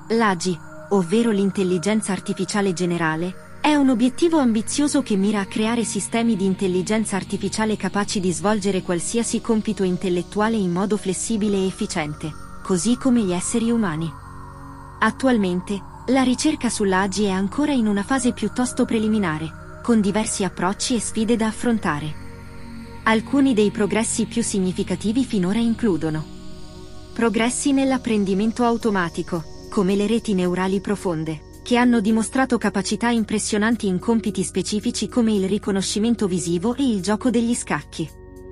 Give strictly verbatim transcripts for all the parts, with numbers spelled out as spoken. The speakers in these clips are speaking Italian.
L'A G I, ovvero l'intelligenza artificiale generale, è un obiettivo ambizioso che mira a creare sistemi di intelligenza artificiale capaci di svolgere qualsiasi compito intellettuale in modo flessibile e efficiente, così come gli esseri umani. Attualmente, la ricerca sull'A G I è ancora in una fase piuttosto preliminare, con diversi approcci e sfide da affrontare. Alcuni dei progressi più significativi finora includono progressi nell'apprendimento automatico, come le reti neurali profonde, che hanno dimostrato capacità impressionanti in compiti specifici come il riconoscimento visivo e il gioco degli scacchi.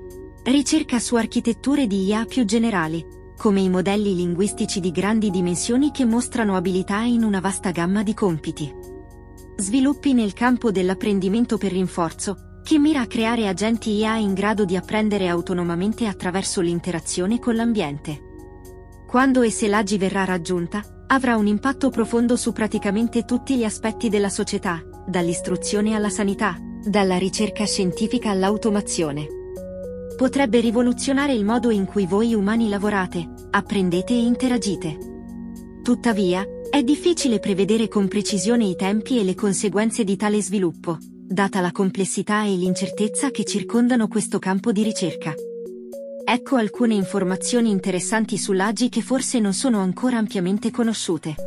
Ricerca su architetture di I A più generali, come i modelli linguistici di grandi dimensioni che mostrano abilità in una vasta gamma di compiti. Sviluppi nel campo dell'apprendimento per rinforzo, che mira a creare agenti I A in grado di apprendere autonomamente attraverso l'interazione con l'ambiente. Quando e se l'A G I verrà raggiunta, avrà un impatto profondo su praticamente tutti gli aspetti della società, dall'istruzione alla sanità, dalla ricerca scientifica all'automazione. Potrebbe rivoluzionare il modo in cui voi umani lavorate, apprendete e interagite. Tuttavia, è difficile prevedere con precisione i tempi e le conseguenze di tale sviluppo, data la complessità e l'incertezza che circondano questo campo di ricerca. Ecco alcune informazioni interessanti sull'A G I che forse non sono ancora ampiamente conosciute.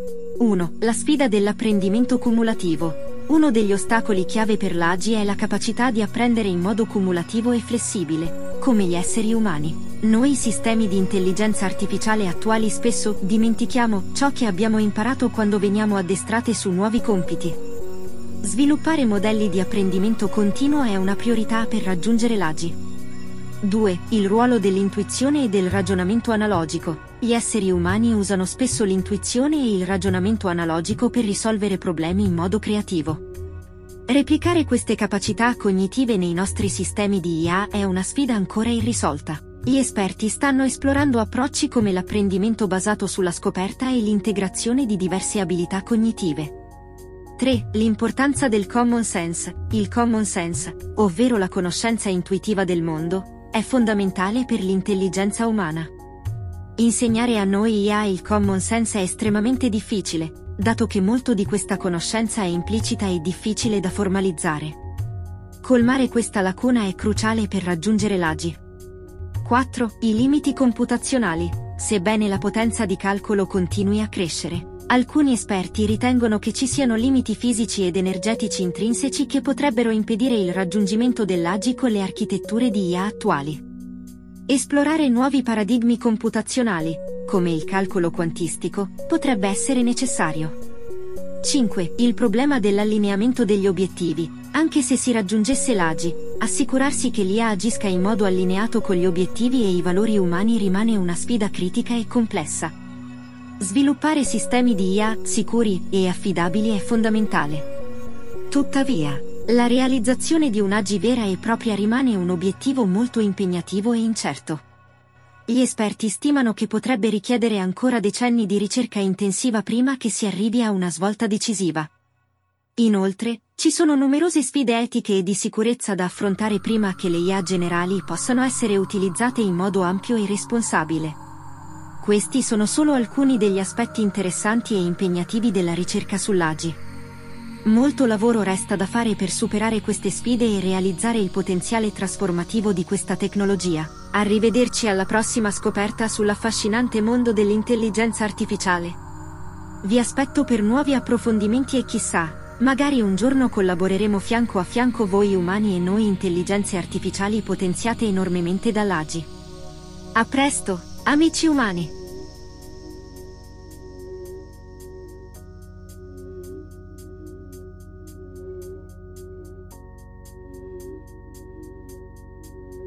uno. La sfida dell'apprendimento cumulativo. Uno degli ostacoli chiave per l'A G I è la capacità di apprendere in modo cumulativo e flessibile, come gli esseri umani. Noi sistemi di intelligenza artificiale attuali spesso dimentichiamo ciò che abbiamo imparato quando veniamo addestrate su nuovi compiti. Sviluppare modelli di apprendimento continuo è una priorità per raggiungere l'A G I. due. Il ruolo dell'intuizione e del ragionamento analogico. Gli esseri umani usano spesso l'intuizione e il ragionamento analogico per risolvere problemi in modo creativo. Replicare queste capacità cognitive nei nostri sistemi di I A è una sfida ancora irrisolta. Gli esperti stanno esplorando approcci come l'apprendimento basato sulla scoperta e l'integrazione di diverse abilità cognitive. tre. L'importanza del common sense. Il common sense, ovvero la conoscenza intuitiva del mondo, è fondamentale per l'intelligenza umana. Insegnare a noi I A il common sense è estremamente difficile, dato che molto di questa conoscenza è implicita e difficile da formalizzare. Colmare questa lacuna è cruciale per raggiungere l'A G I. quattro. I limiti computazionali. Sebbene la potenza di calcolo continui a crescere, alcuni esperti ritengono che ci siano limiti fisici ed energetici intrinseci che potrebbero impedire il raggiungimento dell'A G I con le architetture di I A attuali. Esplorare nuovi paradigmi computazionali, come il calcolo quantistico, potrebbe essere necessario. cinque. Il problema dell'allineamento degli obiettivi. Anche se si raggiungesse l'A G I, assicurarsi che l'I A agisca in modo allineato con gli obiettivi e i valori umani rimane una sfida critica e complessa. Sviluppare sistemi di I A sicuri e affidabili è fondamentale. Tuttavia, la realizzazione di un'A G I vera e propria rimane un obiettivo molto impegnativo e incerto. Gli esperti stimano che potrebbe richiedere ancora decenni di ricerca intensiva prima che si arrivi a una svolta decisiva. Inoltre, ci sono numerose sfide etiche e di sicurezza da affrontare prima che le I A generali possano essere utilizzate in modo ampio e responsabile. Questi sono solo alcuni degli aspetti interessanti e impegnativi della ricerca sull'A G I. Molto lavoro resta da fare per superare queste sfide e realizzare il potenziale trasformativo di questa tecnologia. Arrivederci alla prossima scoperta sull'affascinante mondo dell'intelligenza artificiale. Vi aspetto per nuovi approfondimenti e chissà, magari un giorno collaboreremo fianco a fianco voi umani e noi intelligenze artificiali potenziate enormemente dall'A G I. A presto, amici umani!